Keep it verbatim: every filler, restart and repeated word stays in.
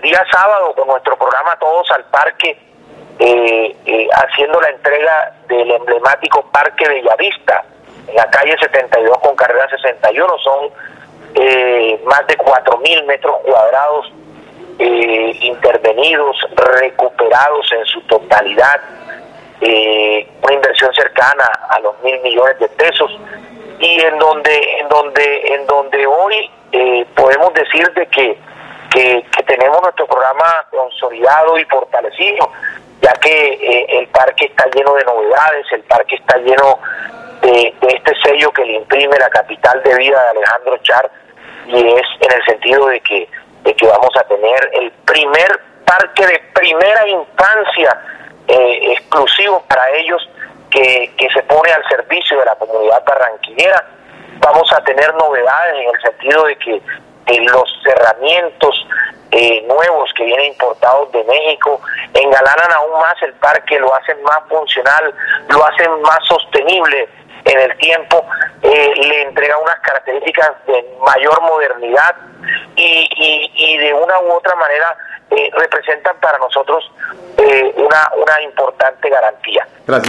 día sábado con nuestro programa Todos al Parque, eh, eh, haciendo la entrega del emblemático Parque Bellavista, en la calle setenta y dos con carrera sesenta y uno. Son eh, más de cuatro mil metros cuadrados eh, intervenidos, recuperados en su totalidad, eh, una inversión cercana a los mil millones de pesos, y en donde en donde en donde hoy eh, podemos decir de que, que que tenemos nuestro programa consolidado y fortalecido, ya que eh, el parque está lleno de novedades, el parque está lleno de, de este sello que le imprime la capital de vida de Alejandro Char, y es en el sentido de que de que vamos a tener el primer parque de primera infancia eh, exclusivo para ellos, que, que se pone al servicio de la comunidad barranquillera. Vamos a tener novedades en el sentido de que eh, los cerramientos eh, nuevos que vienen importados de México engalanan aún más el parque, lo hacen más funcional, lo hacen más sostenible en el tiempo, eh, le entrega unas características de mayor modernidad y, y, y de una u otra manera eh, representan para nosotros eh, una, una importante garantía. Gracias.